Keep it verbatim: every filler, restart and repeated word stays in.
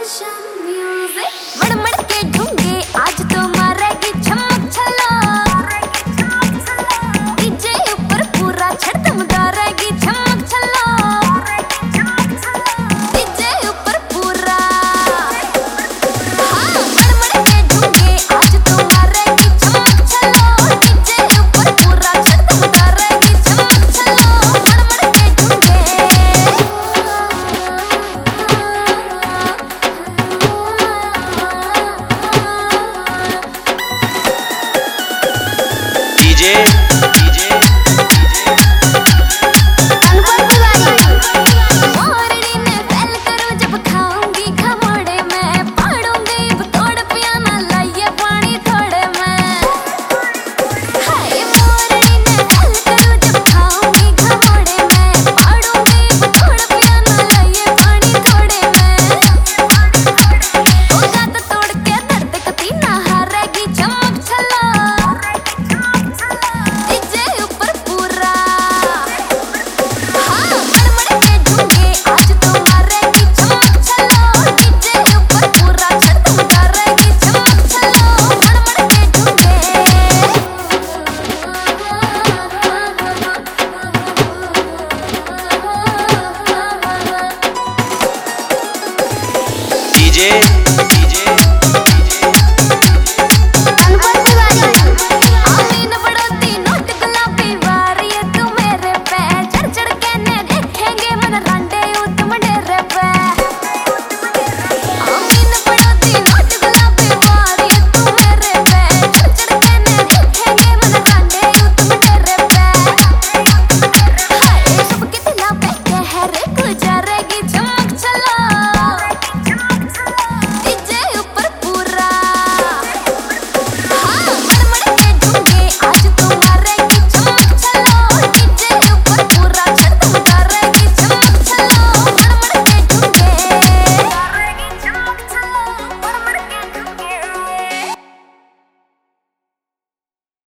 मड़ के ढूंढे आज तो मारेगी चमक छला डीजे ऊपर पूरा छड़दम डारेगी चमक छला डीजे ऊपर पूरा हाँ मड़ के ढूंढे आज तो मारेगी चमक छला डीजे ऊपर पूरा छड़दम डारेगी चमक छला मड़ के ढूंढे डीजे डीजे मोरनी ने पहल करूं जब खाऊंगी खमोड़े में पाड़ूंगी तोड़ पियाना लाइए पानी थोड़े में हाय मोरनी ने पहल करूं जब खाऊंगी खमोड़े में पाड़ूंगी तोड़ पियाना लाइए पानी थोड़े में ओ गात तोड़ के दर्द कती ना हारेगी चमक छला डीजे ऊपर पूरा हाँ मड़ के ढूंढे आज तो मारेगी चमक छला डीजे ऊपर पूरा छड़दम डारेगी चमक छला मड़ के ढूंढे डीजे